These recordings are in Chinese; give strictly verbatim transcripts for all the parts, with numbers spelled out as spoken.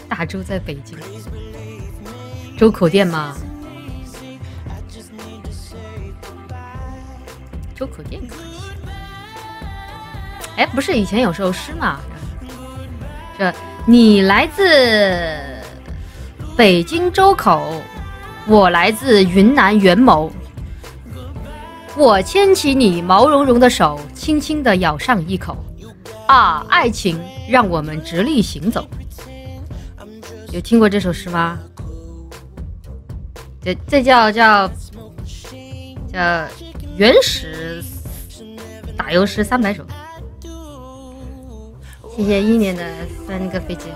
大周在北京，周口店吗？周口店可惜。哎，不是以前有首诗吗？这你来自北京周口，我来自云南元谋。我牵起你毛茸茸的手，轻轻地咬上一口。啊，爱情让我们直立行走。有听过这首诗吗？这这叫叫叫原始打油诗三百首。谢谢一年的三个飞机。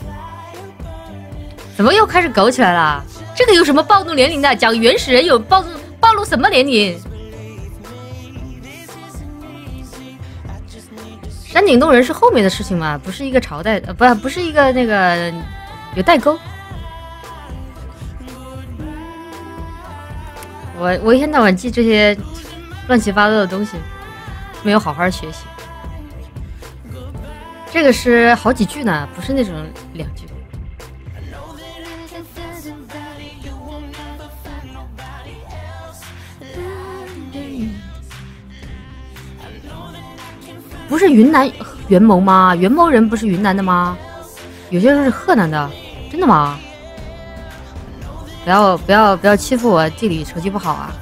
怎么又开始狗起来了？这个有什么暴露年龄的？讲原始人有暴露暴露什么年龄？山顶洞人是后面的事情嘛，不是一个朝代，呃，不，不是一个那个有代沟。我我一天到晚记这些乱七八糟的东西，没有好好学习。这个是好几句呢，不是那种两句。不是云南元谋吗？元谋人不是云南的吗？有些人是河南的，真的吗？不要不要不要欺负我地理成绩不好啊！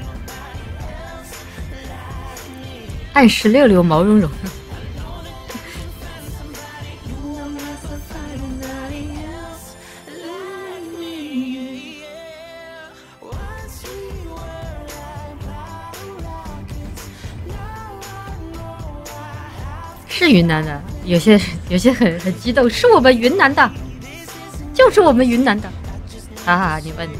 按石榴榴毛茸茸。是云南的，有些有些很很激动，是我们云南的，就是我们云南的，哈哈，你问，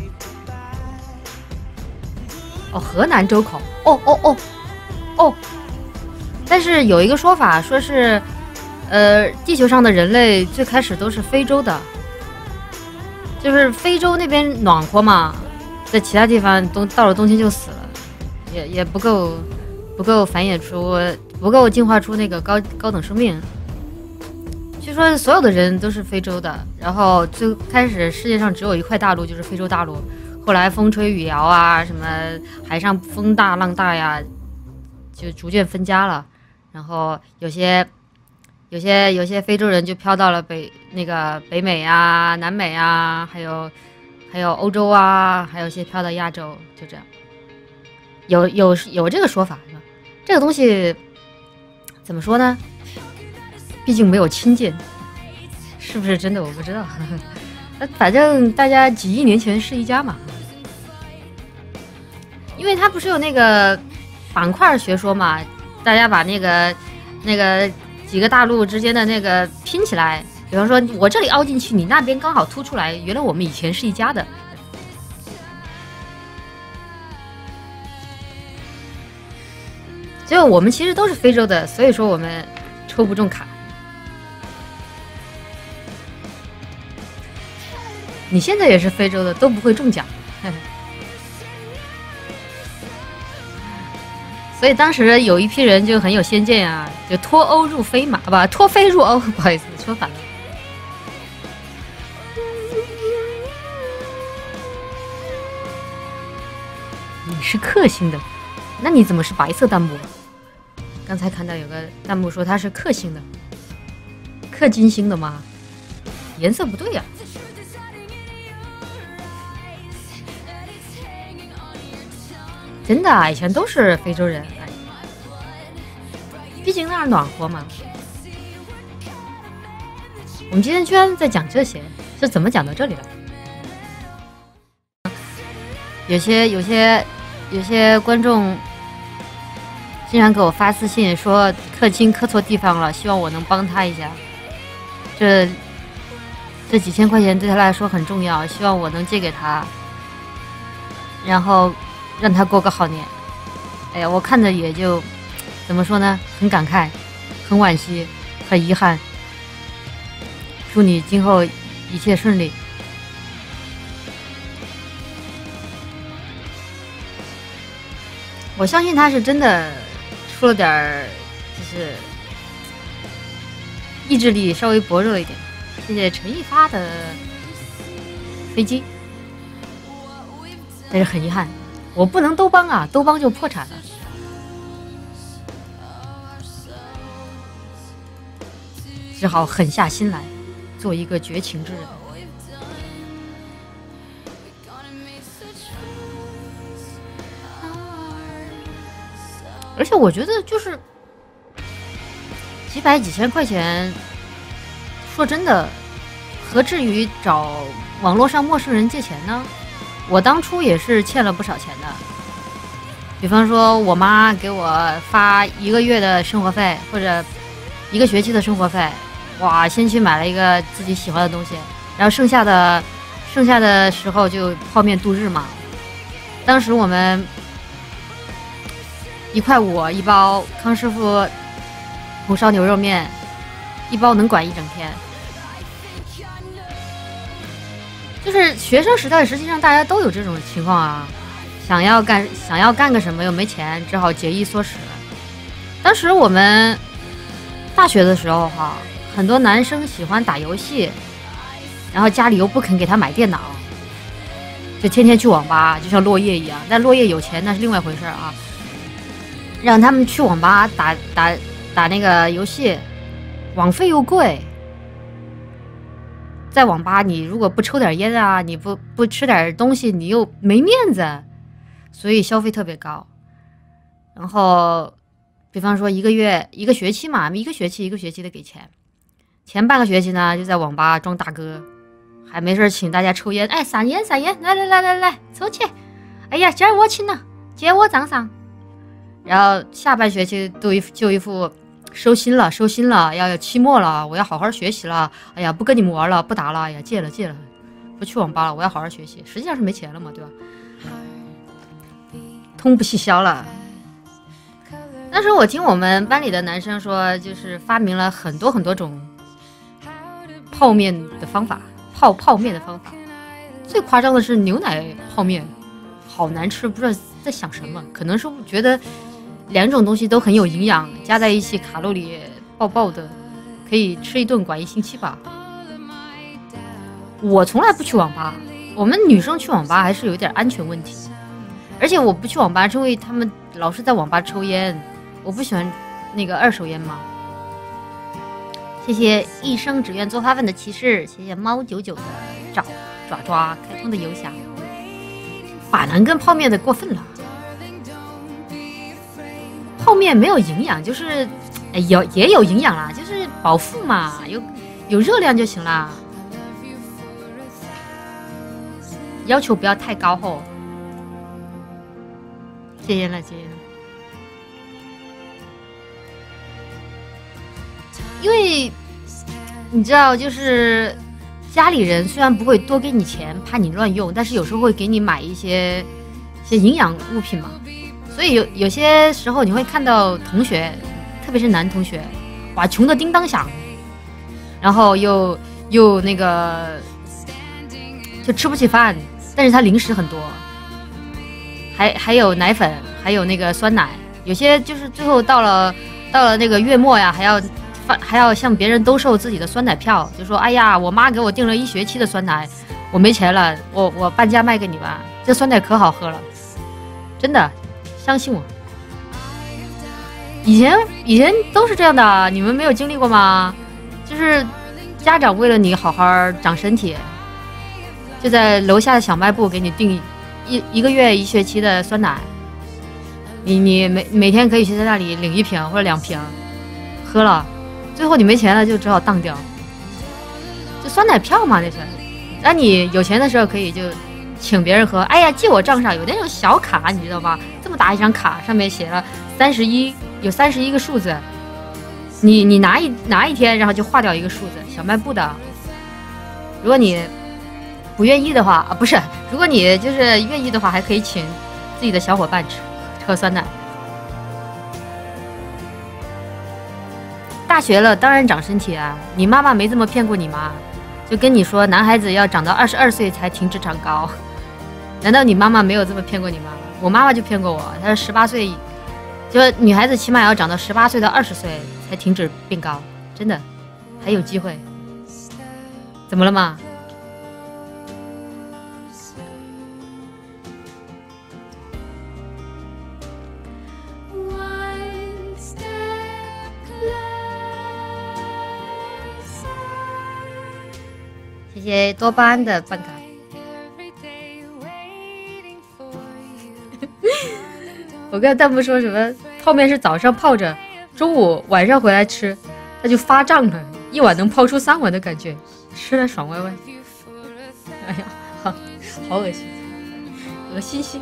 哦，河南周口，哦哦哦哦，但是有一个说法，说是，呃，地球上的人类最开始都是非洲的，就是非洲那边暖和嘛，在其他地方冬到了冬天就死了，也也不够不够繁衍出。不够进化出那个高高等生命。据说所有的人都是非洲的，然后最开始世界上只有一块大陆，就是非洲大陆。后来风吹雨摇啊，什么海上风大浪大呀，就逐渐分家了。然后有些有些有些非洲人就飘到了北那个北美啊、南美啊，还有还有欧洲啊，还有些飘到亚洲，就这样。有有有这个说法，这个东西。怎么说呢？毕竟没有亲见，是不是真的我不知道。反正大家几亿年前是一家嘛。因为它不是有那个板块学说嘛，大家把那个那个几个大陆之间的那个拼起来，比方说我这里凹进去，你那边刚好凸出来，原来我们以前是一家的。就我们其实都是非洲的，所以说我们抽不中卡。你现在也是非洲的，都不会中奖。所以当时有一批人就很有先见啊，就脱欧入非嘛，不，脱非入欧，不好意思，说反了。你是氪星的。那你怎么是白色弹幕？刚才看到有个弹幕说它是氪星的，氪金星的吗？颜色不对呀、啊。真的啊，以前都是非洲人，哎，毕竟那儿暖和嘛。我们今天居然在讲这些，是怎么讲到这里了？有些有些。有些观众经常给我发私信说氪金氪错地方了，希望我能帮他一下。这这几千块钱对他来说很重要，希望我能借给他，然后让他过个好年。哎呀，我看着也就怎么说呢，很感慨，很惋惜，很遗憾。祝你今后一切顺利。我相信他是真的出了点儿，就是意志力稍微薄弱了一点。 谢谢陈一发的飞机。但是很遗憾，我不能兜帮啊，兜帮就破产了。只好狠下心来，做一个绝情之人。而且我觉得就是几百几千块钱，说真的，何至于找网络上陌生人借钱呢？我当初也是欠了不少钱的，比方说我妈给我发一个月的生活费或者一个学期的生活费，哇，先去买了一个自己喜欢的东西，然后剩下的剩下的时候就泡面度日嘛。当时我们一块五一包康师傅红烧牛肉面，一包能管一整天。就是学生时代，实际上大家都有这种情况啊，想要干想要干个什么又没钱，只好节衣缩食。当时我们大学的时候哈，很多男生喜欢打游戏，然后家里又不肯给他买电脑，就天天去网吧，就像落叶一样。但落叶有钱那是另外一回事啊，让他们去网吧打打打那个游戏，网费又贵。在网吧你如果不抽点烟啊，你不不吃点东西，你又没面子，所以消费特别高。然后比方说一个月一个学期嘛，一个学期一个学期的给钱，前半个学期呢就在网吧装大哥，还没事请大家抽烟，哎，散烟散烟，来来来来来抽去，哎呀今儿我请了，今儿我账上。然后下半学期都一就一副收心了收心了，要期末了，我要好好学习了，哎呀不跟你们玩了，不打了，哎呀戒了戒了，不去网吧了，我要好好学习。实际上是没钱了嘛，对吧？通不细消了。当时我听我们班里的男生说，就是发明了很多很多种泡面的方法，泡泡面的方法。最夸张的是牛奶泡面，好难吃，不知道在想什么，可能是觉得两种东西都很有营养，加在一起卡路里爆爆的，可以吃一顿管一星期吧。我从来不去网吧，我们女生去网吧还是有点安全问题，而且我不去网吧是因为他们老是在网吧抽烟，我不喜欢那个二手烟嘛。谢谢一生只愿做花粉的骑士，谢谢猫九九的爪爪爪开通的游侠。法兰跟泡面的过分了，泡面没有营养，就是哎有也有营养啦，就是饱腹嘛，有有热量就行啦，要求不要太高吼。戒烟了戒烟了，因为你知道就是家里人虽然不会多给你钱，怕你乱用，但是有时候会给你买一些一些营养物品嘛。所以有有些时候你会看到同学，特别是男同学，哇，穷得叮当响，然后又又那个就吃不起饭，但是他零食很多，还还有奶粉，还有那个酸奶，有些就是最后到了到了那个月末呀，还要还要向别人兜售自己的酸奶票，就说哎呀，我妈给我订了一学期的酸奶，我没钱了，我我半价卖给你吧，这酸奶可好喝了，真的，相信我。以前以前都是这样的，你们没有经历过吗？就是家长为了你好好长身体，就在楼下的小卖部给你订一一个月一学期的酸奶，你你每每天可以去在那里领一瓶或者两瓶，喝了，最后你没钱了就只好当掉，就酸奶票嘛那是。那你有钱的时候可以就请别人喝，哎呀记我账上，有那种小卡你知道吗？这么大一张卡，上面写了三十一，有三十一个数字，你你拿一拿一天，然后就划掉一个数字，小卖部的。如果你不愿意的话啊，不是，如果你就是愿意的话，还可以请自己的小伙伴吃喝酸奶。大学了当然长身体啊，你妈妈没这么骗过你吗？就跟你说男孩子要长到二十二岁才停止长高，难道你妈妈没有这么骗过你吗？我妈妈就骗过我，她说十八岁，就女孩子起码要长到十八岁到二十岁才停止变高，真的还有机会。 怎么了嘛？谢谢多巴胺的办卡。我看弹幕说什么泡面是早上泡着，中午晚上回来吃，它就发胀了，一碗能泡出三碗的感觉，吃了爽歪歪。哎呀，好，好恶心，恶心心。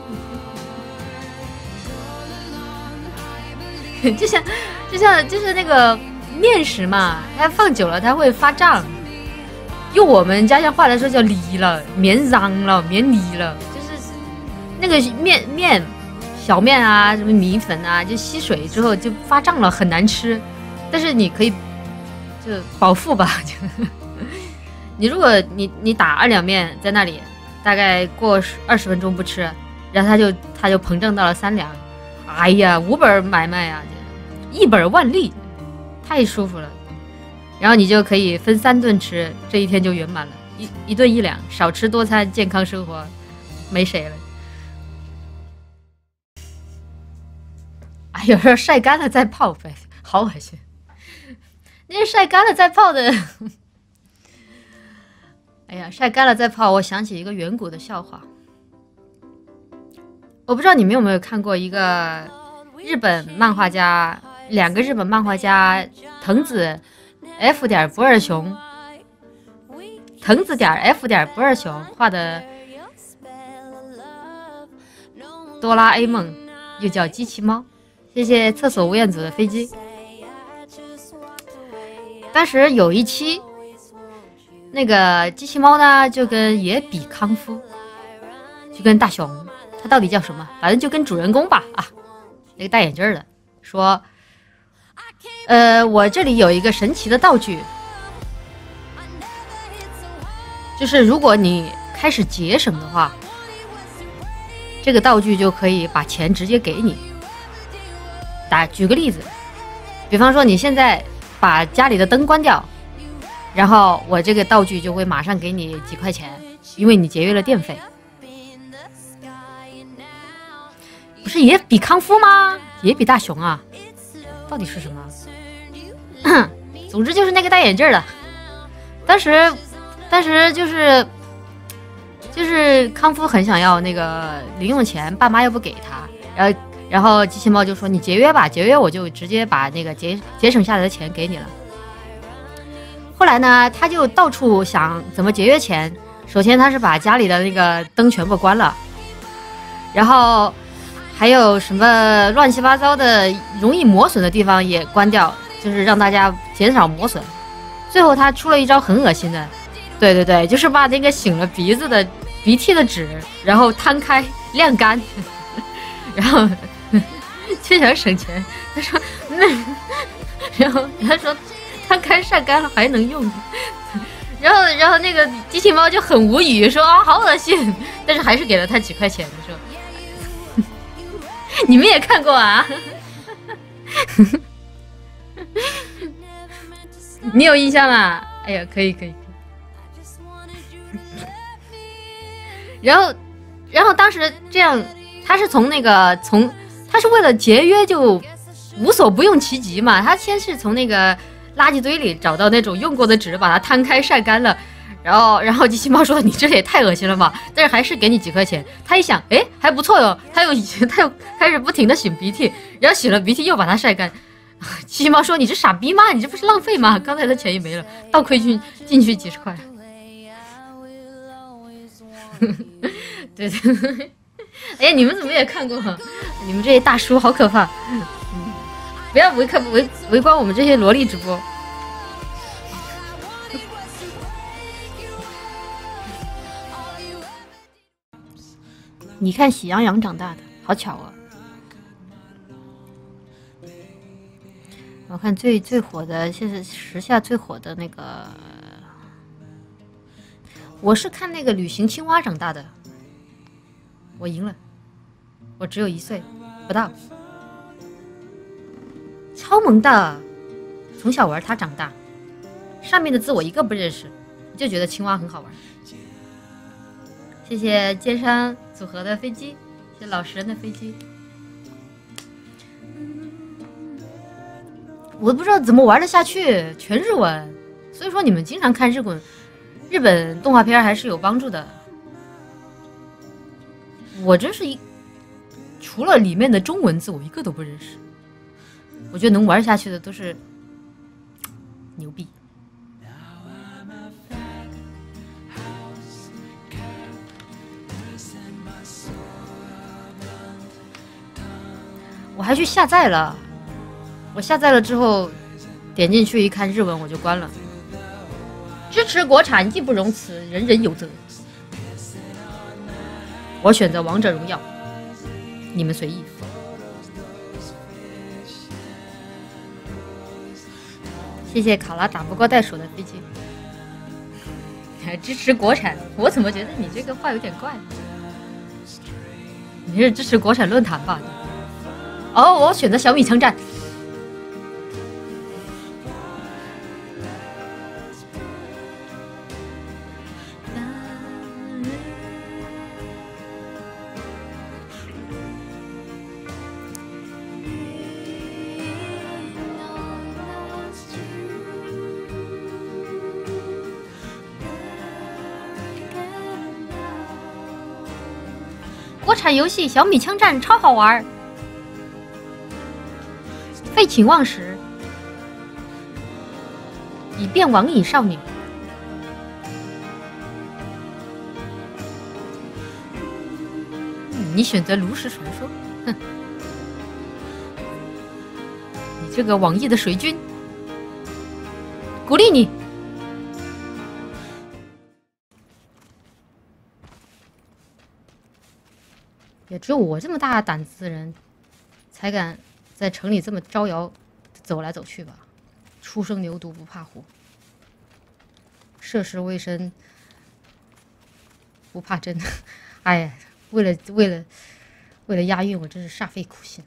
就像，就像，就是那个面食嘛，它放久了它会发胀。用我们家乡话来说叫泥了，绵瓤了，绵泥了，就是那个面面小面啊，什么米粉啊，就吸水之后就发胀了，很难吃。但是你可以就饱腹吧。你如果你你打二两面在那里，大概过二十分钟不吃，然后它就它就膨胀到了三两。哎呀，无本买卖啊，一本万利，太舒服了。然后你就可以分三顿吃，这一天就圆满了，一一顿一两，少吃多餐，健康生活，没谁了。哎，有时候晒干了再泡呗，好恶心。那些晒干了再泡的，哎呀，晒干了再泡，我想起一个远古的笑话。我不知道你们有没有看过一个日本漫画家，两个日本漫画家藤子。F 点不二雄，藤子点 F 点不二雄画的哆啦 A 梦，又叫机器猫。谢谢厕所吴彦祖的飞机。当时有一期，那个机器猫呢，就跟也比康夫，就跟大雄，他到底叫什么？反正就跟主人公吧啊，那个戴眼镜的说。呃，我这里有一个神奇的道具，就是如果你开始节省的话，这个道具就可以把钱直接给你。打举个例子，比方说你现在把家里的灯关掉，然后我这个道具就会马上给你几块钱，因为你节约了电费。不是也比康夫吗？也比大雄啊？到底是什么？总之就是那个戴眼镜的，当时，当时就是，就是康夫很想要那个零用钱，爸妈又不给他，然后，然后机器猫就说你节约吧，节约我就直接把那个节节省下来的钱给你了。后来呢，他就到处想怎么节约钱，首先他是把家里的那个灯全部关了，然后还有什么乱七八糟的容易磨损的地方也关掉。就是让大家减少磨损，最后他出了一招很恶心的，对对对，就是把那个擤了鼻子的鼻涕的纸，然后摊开晾干，然后就想省钱。他说那，然后他说摊开晒干了还能用，然后然后那个机器猫就很无语，说啊好恶心，但是还是给了他几块钱，说你们也看过啊。你有印象吗？哎呀，可以可以。然后，然后当时这样，他是从那个从，他是为了节约就无所不用其极嘛。他先是从那个垃圾堆里找到那种用过的纸，把它摊开晒干了。然后，然后机器猫说：“你这也太恶心了吧！”但是还是给你几块钱。他一想，哎，还不错哟。他又他又开始不停的擤鼻涕，然后擤了鼻涕又把它晒干。机器猫说：“你这傻逼吗？你这不是浪费吗？刚才的钱也没了，倒亏进进去几十块。”对对，哎呀，你们怎么也看过？你们这些大叔好可怕！嗯、不要围看围围观我们这些萝莉直播。你看喜羊羊长大的，好巧啊！我看最最火的，现在时下最火的那个，我是看那个旅行青蛙长大的。我赢了，我只有一岁不到，超萌的，从小玩他长大，上面的字我一个不认识， 就觉得青蛙很好玩。谢谢尖山组合的飞机，谢谢老实人的飞机。我都不知道怎么玩得下去，全日文。所以说你们经常看日本日本动画片还是有帮助的。我真是一除了里面的中文字，我一个都不认识。我觉得能玩下去的都是牛逼。我还去下载了，我下载了之后点进去一看日文我就关了。支持国产义不容辞，人人有责。我选择王者荣耀，你们随意。谢谢卡拉打不过袋鼠的飞机。支持国产，我怎么觉得你这个话有点怪？你是支持国产论坛吧？哦，我选择小米枪战。国产游戏小米枪战超好玩，废寝忘食，以便网瘾少女。你选择炉石传说，哼！你这个网易的水军，鼓励你。也只有我这么大胆子的人，才敢在城里这么招摇走来走去吧。初生牛犊不怕虎，涉世未深不怕针。哎呀，为了为了为了押韵，我真是煞费苦心。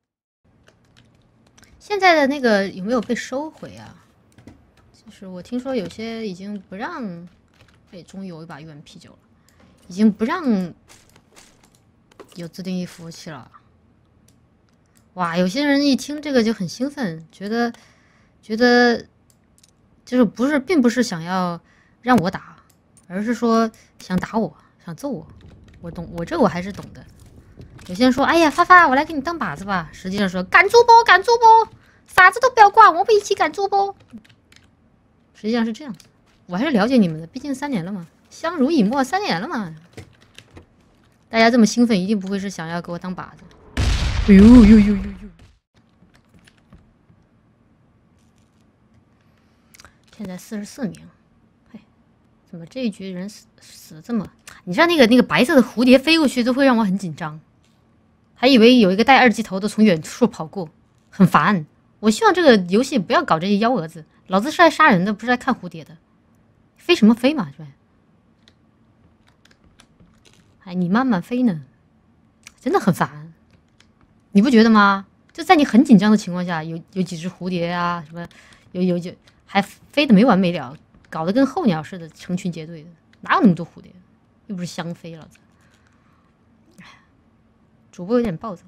现在的那个有没有被收回啊？就是我听说有些已经不让，哎，终于有一把 U M P 九了，已经不让有自定义服务器了。哇，有些人一听这个就很兴奋，觉得觉得就是不是并不是想要让我打，而是说想打我，想揍我。我懂，我这我还是懂的。有些人说，哎呀，发发，我来给你当靶子吧。实际上说，赶猪包，赶猪包，傻子都不要挂，我们一起赶猪包。实际上是这样子，我还是了解你们的，毕竟三年了嘛，相濡以沫三年了嘛。大家这么兴奋，一定不会是想要给我当靶子。哎呦呦呦呦呦！现在四十四名，嘿，怎么这一局人死死的这么？你知道那个那个白色的蝴蝶飞过去都会让我很紧张，还以为有一个戴二级头的从远处跑过，很烦。我希望这个游戏不要搞这些幺蛾子，老子是来杀人的，不是来看蝴蝶的。飞什么飞嘛，是吧？哎，你慢慢飞呢，真的很烦，你不觉得吗？就在你很紧张的情况下，有有几只蝴蝶啊，什么有有有还飞得没完没了，搞得跟候鸟似的，成群结队的，哪有那么多蝴蝶？又不是香飞，老子。哎，主播有点暴躁。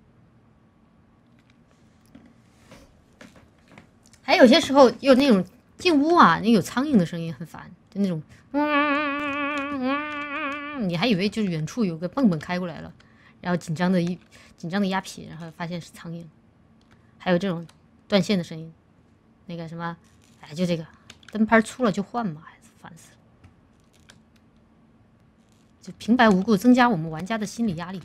还有些时候有那种进屋啊，那有苍蝇的声音很烦，就那种嗯嗯，你还以为就是远处有个蹦蹦开过来了，然后紧张的一紧张的压皮，然后发现是苍蝇。还有这种断线的声音，那个什么，哎，就这个灯泡粗了就换嘛，烦死了。就平白无故增加我们玩家的心理压力。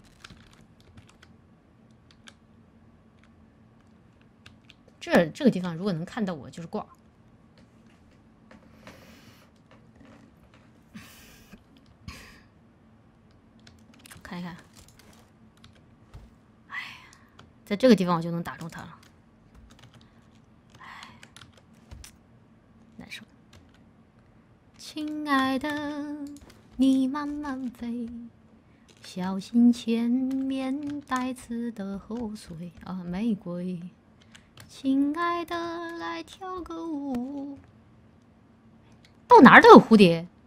这这个地方如果能看到我就是挂。看一看，哎呀，在这个地方我就能打中他了，哎，难受。亲爱的，你慢慢飞，小心前面带刺的后穗啊，玫瑰。亲爱的，来跳个舞。 到哪儿都有蝴蝶。